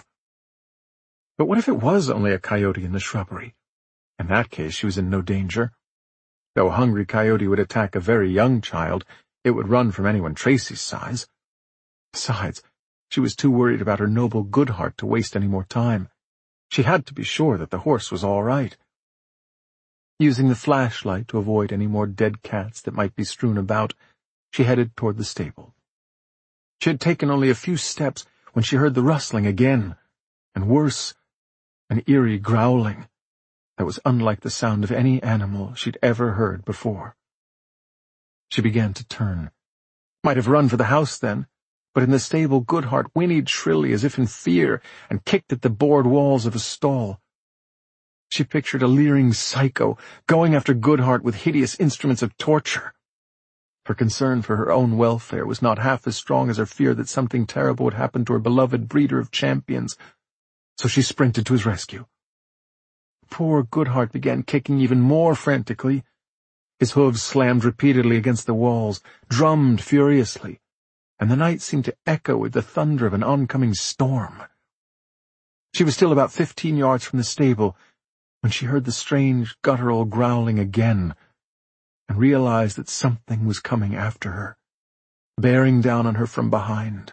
But what if it was only a coyote in the shrubbery? In that case, she was in no danger. Though a hungry coyote would attack a very young child, it would run from anyone Tracy's size. Besides, she was too worried about her noble Goodhart to waste any more time. She had to be sure that the horse was all right. Using the flashlight to avoid any more dead cats that might be strewn about, she headed toward the stable. She had taken only a few steps when she heard the rustling again, and worse, an eerie growling that was unlike the sound of any animal she'd ever heard before. She began to turn. Might have run for the house then, but in the stable Goodhart whinnied shrilly as if in fear and kicked at the board walls of a stall. She pictured a leering psycho going after Goodhart with hideous instruments of torture. Her concern for her own welfare was not half as strong as her fear that something terrible would happen to her beloved breeder of champions, so she sprinted to his rescue. Poor Goodhart began kicking even more frantically. His hooves slammed repeatedly against the walls, drummed furiously, and the night seemed to echo with the thunder of an oncoming storm. She was still about fifteen yards from the stable when she heard the strange guttural growling again, and realized that something was coming after her, bearing down on her from behind.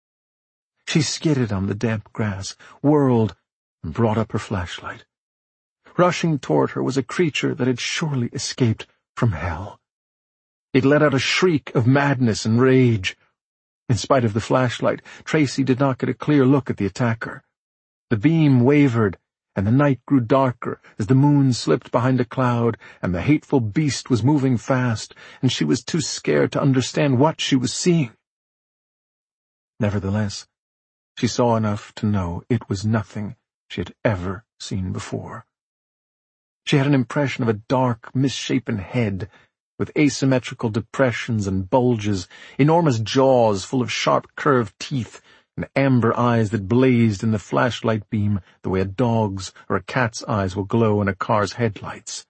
She skidded on the damp grass, whirled, and brought up her flashlight. Rushing toward her was a creature that had surely escaped from hell. It let out a shriek of madness and rage. In spite of the flashlight, Tracy did not get a clear look at the attacker. The beam wavered, and the night grew darker as the moon slipped behind a cloud, and the hateful beast was moving fast, and she was too scared to understand what she was seeing. Nevertheless, she saw enough to know it was nothing she had ever seen before. She had an impression of a dark, misshapen head, with asymmetrical depressions and bulges, enormous jaws full of sharp curved teeth, and amber eyes that blazed in the flashlight beam the way a dog's or a cat's eyes will glow in a car's headlights.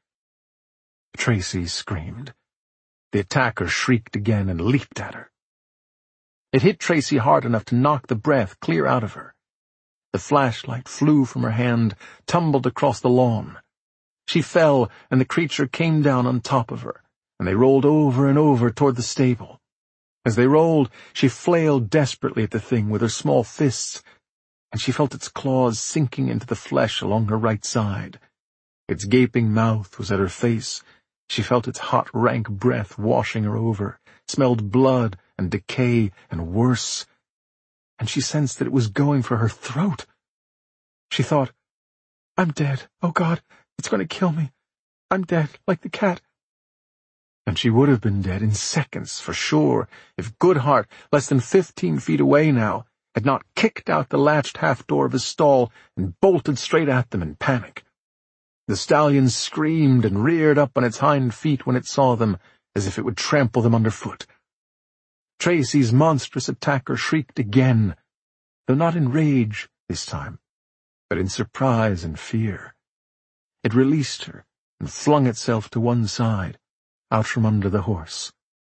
Tracy screamed. The attacker shrieked again and leaped at her. It hit Tracy hard enough to knock the breath clear out of her. The flashlight flew from her hand, tumbled across the lawn. She fell, and the creature came down on top of her, and they rolled over and over toward the stable. As they rolled, she flailed desperately at the thing with her small fists, and she felt its claws sinking into the flesh along her right side. Its gaping mouth was at her face. She felt its hot, rank breath washing her over, smelled blood and decay and worse, and she sensed that it was going for her throat. She thought, "I'm dead. Oh, God, it's going to kill me. I'm dead, like the cat." And she would have been dead in seconds, for sure, if Goodhart, less than fifteen feet away now, had not kicked out the latched half-door of his stall and bolted straight at them in panic. The stallion screamed and reared up on its hind feet when it saw them, as if it would trample them underfoot. Tracy's monstrous attacker shrieked again, though not in rage this time, but in surprise and fear. It released her and flung itself to one side, out from under the horse.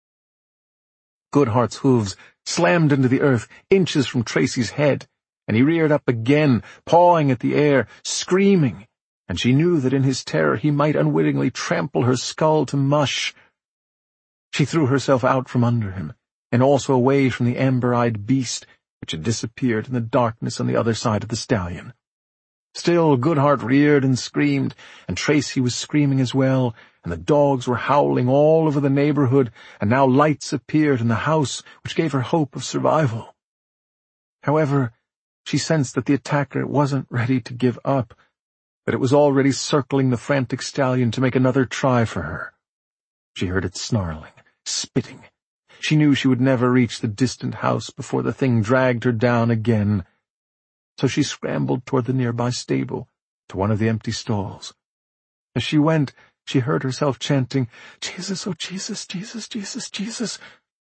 Goodhart's hooves slammed into the earth inches from Tracy's head, and he reared up again, pawing at the air, screaming, and she knew that in his terror he might unwittingly trample her skull to mush. She threw herself out from under him, and also away from the amber-eyed beast, which had disappeared in the darkness on the other side of the stallion. Still Goodhart reared and screamed, and Tracy was screaming as well, and the dogs were howling all over the neighborhood, and now lights appeared in the house, which gave her hope of survival. However, she sensed that the attacker wasn't ready to give up, that it was already circling the frantic stallion to make another try for her. She heard it snarling, spitting. She knew she would never reach the distant house before the thing dragged her down again. So she scrambled toward the nearby stable, to one of the empty stalls. As she went, she heard herself chanting, "Jesus, oh Jesus, Jesus, Jesus, Jesus."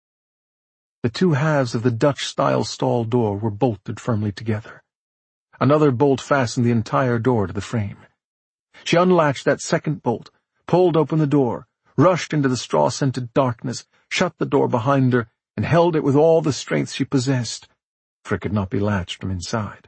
The two halves of the Dutch-style stall door were bolted firmly together. Another bolt fastened the entire door to the frame. She unlatched that second bolt, pulled open the door, rushed into the straw-scented darkness, shut the door behind her, and held it with all the strength she possessed, for it could not be latched from inside.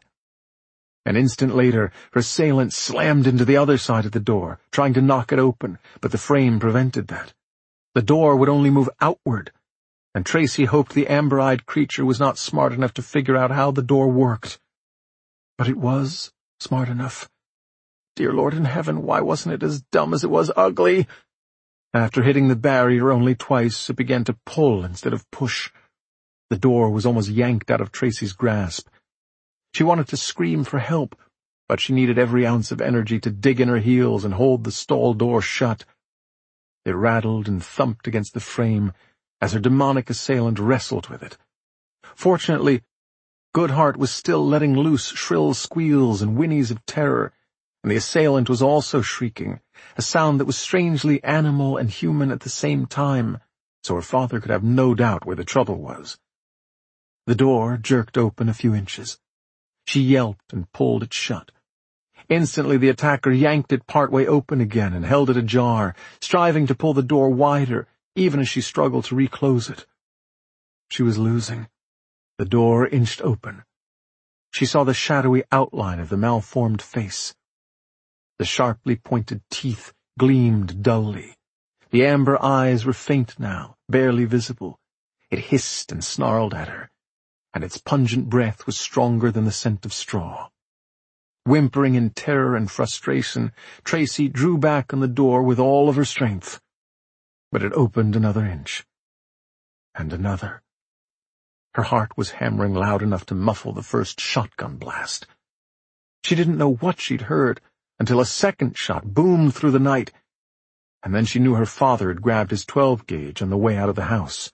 An instant later, her assailant slammed into the other side of the door, trying to knock it open, but the frame prevented that. The door would only move outward, and Tracy hoped the amber-eyed creature was not smart enough to figure out how the door worked. But it was smart enough. Dear Lord in heaven, why wasn't it as dumb as it was ugly? After hitting the barrier only twice, it began to pull instead of push. The door was almost yanked out of Tracy's grasp. She wanted to scream for help, but she needed every ounce of energy to dig in her heels and hold the stall door shut. It rattled and thumped against the frame as her demonic assailant wrestled with it. Fortunately, Goodhart was still letting loose shrill squeals and whinnies of terror, and the assailant was also shrieking, a sound that was strangely animal and human at the same time, so her father could have no doubt where the trouble was. The door jerked open a few inches. She yelped and pulled it shut. Instantly the attacker yanked it partway open again and held it ajar, striving to pull the door wider, even as she struggled to reclose it. She was losing. The door inched open. She saw the shadowy outline of the malformed face. The sharply pointed teeth gleamed dully. The amber eyes were faint now, barely visible. It hissed and snarled at her, and its pungent breath was stronger than the scent of straw. Whimpering in terror and frustration, Tracy drew back on the door with all of her strength. But it opened another inch. And another. Her heart was hammering loud enough to muffle the first shotgun blast. She didn't know what she'd heard until a second shot boomed through the night, and then she knew her father had grabbed his twelve gauge on the way out of the house.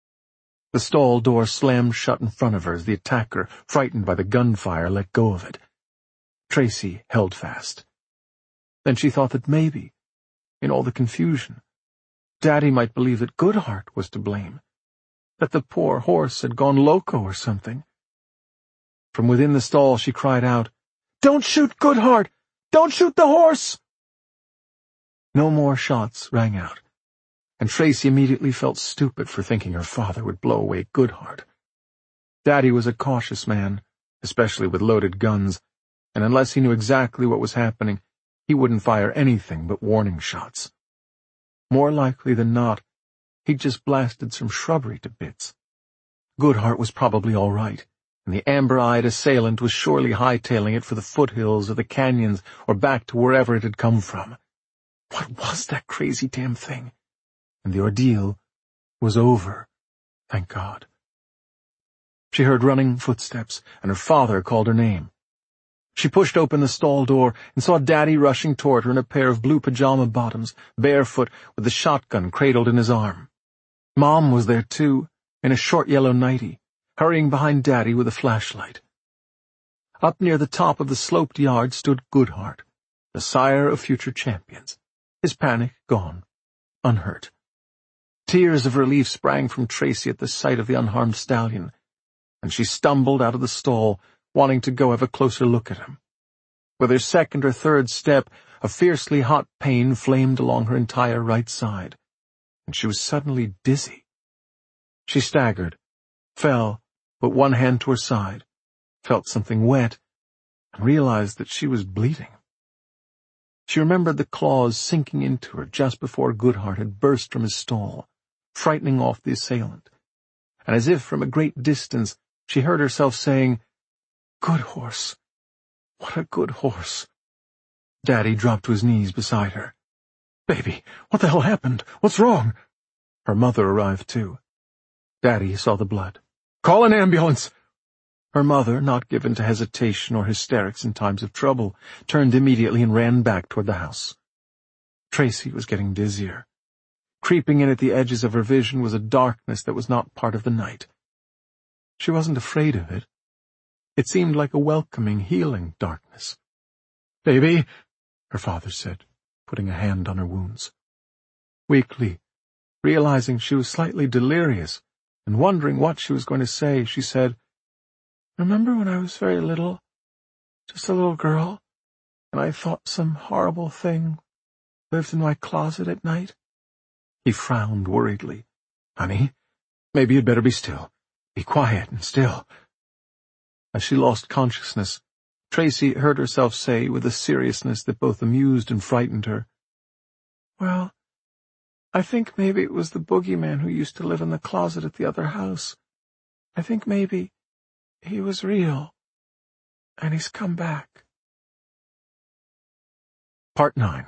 The stall door slammed shut in front of her as the attacker, frightened by the gunfire, let go of it. Tracy held fast. Then she thought that maybe, in all the confusion, Daddy might believe that Goodhart was to blame, that the poor horse had gone loco or something. From within the stall she cried out, "Don't shoot Goodhart! Don't shoot the horse!" No more shots rang out, and Tracy immediately felt stupid for thinking her father would blow away Goodhart. Daddy was a cautious man, especially with loaded guns, and unless he knew exactly what was happening, he wouldn't fire anything but warning shots. More likely than not, he'd just blasted some shrubbery to bits. Goodhart was probably all right, and the amber-eyed assailant was surely hightailing it for the foothills or the canyons or back to wherever it had come from. What was that crazy damn thing? And the ordeal was over, thank God. She heard running footsteps, and her father called her name. She pushed open the stall door and saw Daddy rushing toward her in a pair of blue pajama bottoms, barefoot, with the shotgun cradled in his arm. Mom was there too, in a short yellow nightie, hurrying behind Daddy with a flashlight. Up near the top of the sloped yard stood Goodhart, the sire of future champions, his panic gone, unhurt. Tears of relief sprang from Tracy at the sight of the unharmed stallion, and she stumbled out of the stall, wanting to go have a closer look at him. With her second or third step, a fiercely hot pain flamed along her entire right side, and she was suddenly dizzy. She staggered, fell, put one hand to her side, felt something wet, and realized that she was bleeding. She remembered the claws sinking into her just before Goodhart had burst from his stall, frightening off the assailant, and as if from a great distance she heard herself saying, "Good horse. What a good horse." Daddy dropped to his knees beside her. "Baby, what the hell happened? What's wrong?" Her mother arrived too. Daddy saw the blood. "Call an ambulance." Her mother, not given to hesitation or hysterics in times of trouble, turned immediately and ran back toward the house. Tracy was getting dizzier. Creeping in at the edges of her vision was a darkness that was not part of the night. She wasn't afraid of it. It seemed like a welcoming, healing darkness. "Baby," her father said, putting a hand on her wounds. Weakly, realizing she was slightly delirious and wondering what she was going to say, she said, "Remember when I was very little, just a little girl, and I thought some horrible thing lived in my closet at night?" He frowned worriedly. "Honey, maybe you'd better be still. Be quiet and still." As she lost consciousness, Tracy heard herself say with a seriousness that both amused and frightened her, "Well, I think maybe it was the boogeyman who used to live in the closet at the other house. I think maybe he was real, and he's come back." Part nine.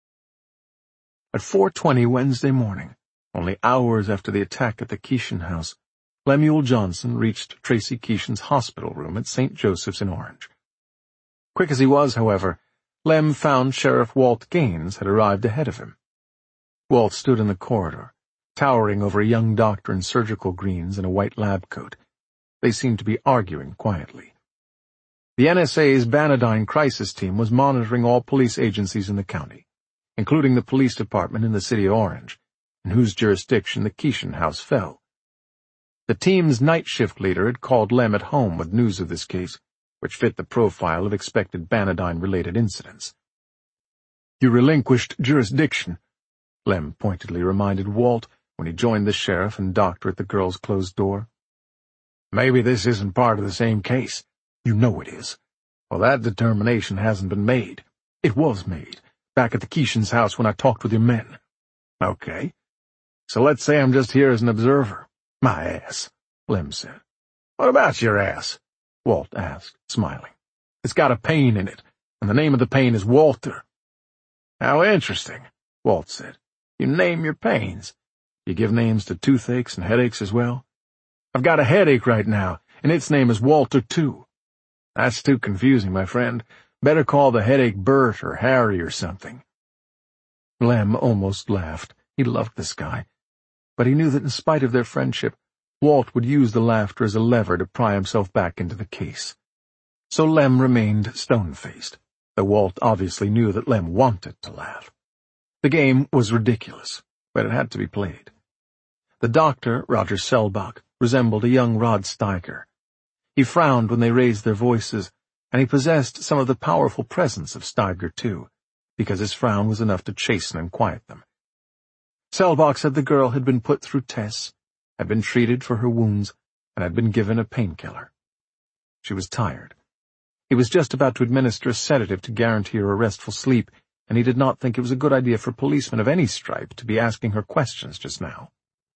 At four twenty Wednesday morning, only hours after the attack at the Keeshan house, Lemuel Johnson reached Tracy Keeshan's hospital room at Saint Joseph's in Orange. Quick as he was, however, Lem found Sheriff Walt Gaines had arrived ahead of him. Walt stood in the corridor, towering over a young doctor in surgical greens and a white lab coat. They seemed to be arguing quietly. The N S A's Bannadyne crisis team was monitoring all police agencies in the county, including the police department in the city of Orange, in whose jurisdiction the Keeshan house fell. The team's night shift leader had called Lem at home with news of this case, which fit the profile of expected Bannadyne-related incidents. "You relinquished jurisdiction," Lem pointedly reminded Walt when he joined the sheriff and doctor at the girl's closed door. "Maybe this isn't part of the same case." "You know it is." "Well, that determination hasn't been made." "It was made, back at the Keeshan's house when I talked with your men." "Okay. So let's say I'm just here as an observer." "My ass," Lem said. "What about your ass?" Walt asked, smiling. "It's got a pain in it, and the name of the pain is Walter." "How interesting," Walt said. "You name your pains. You give names to toothaches and headaches as well?" "I've got a headache right now, and its name is Walter, too." "That's too confusing, my friend. Better call the headache Bert or Harry or something." Lem almost laughed. He loved this guy. But he knew that in spite of their friendship, Walt would use the laughter as a lever to pry himself back into the case. So Lem remained stone-faced, though Walt obviously knew that Lem wanted to laugh. The game was ridiculous, but it had to be played. The doctor, Roger Selbach, resembled a young Rod Steiger. He frowned when they raised their voices, and he possessed some of the powerful presence of Steiger, too, because his frown was enough to chasten and quiet them. Selbach said the girl had been put through tests, had been treated for her wounds, and had been given a painkiller. She was tired. He was just about to administer a sedative to guarantee her a restful sleep, and he did not think it was a good idea for policemen of any stripe to be asking her questions just now.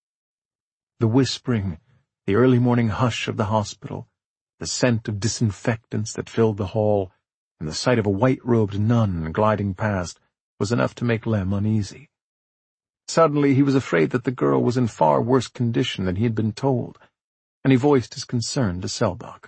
The whispering, the early morning hush of the hospital, the scent of disinfectants that filled the hall, and the sight of a white-robed nun gliding past was enough to make Lem uneasy. Suddenly he was afraid that the girl was in far worse condition than he had been told, and he voiced his concern to Selbach.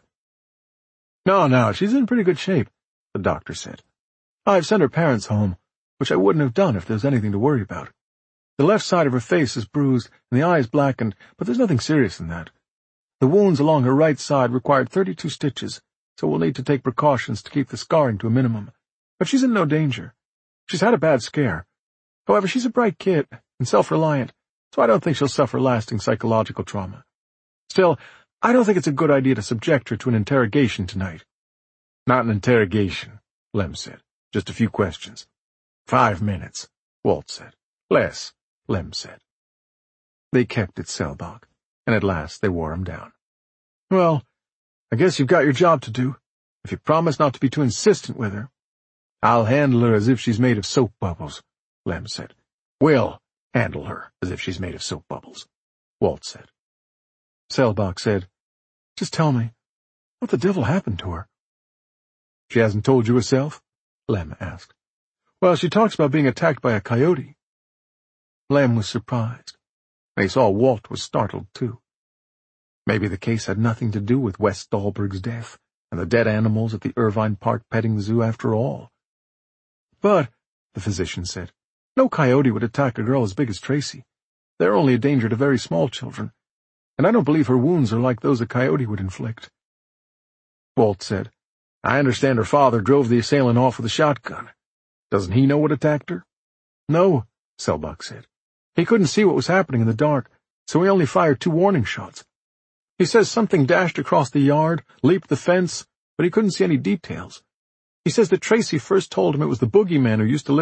"No, no, she's in pretty good shape," the doctor said. "I've sent her parents home, which I wouldn't have done if there was anything to worry about. The left side of her face is bruised, and the eyes blackened, but there's nothing serious in that. The wounds along her right side required thirty-two stitches, so we'll need to take precautions to keep the scarring to a minimum. But she's in no danger. She's had a bad scare. However, she's a bright kid and self-reliant, so I don't think she'll suffer lasting psychological trauma. Still, I don't think it's a good idea to subject her to an interrogation tonight." "Not an interrogation," Lem said. "Just a few questions." Five minutes, Walt said. "Less," Lem said. They kept at Selbach, and at last they wore him down. "Well, I guess you've got your job to do, if you promise not to be too insistent with her." "I'll handle her as if she's made of soap bubbles," Lem said. "We'll handle her as if she's made of soap bubbles," Walt said. Selbach said, "Just tell me, what the devil happened to her?" "She hasn't told you herself?" Lem asked. "Well, she talks about being attacked by a coyote." Lem was surprised, and he saw Walt was startled, too. Maybe the case had nothing to do with Wes Dahlberg's death and the dead animals at the Irvine Park petting zoo after all. "But," the physician said, "no coyote would attack a girl as big as Tracy. They're only a danger to very small children, and I don't believe her wounds are like those a coyote would inflict." Walt said, I understand her father drove the assailant off with a shotgun. Doesn't he know what attacked her?" "No," Selbach said. "He couldn't see what was happening in the dark, so he only fired two warning shots. He says something dashed across the yard, leaped the fence, but he couldn't see any details. He says that Tracy first told him it was the boogeyman who used to live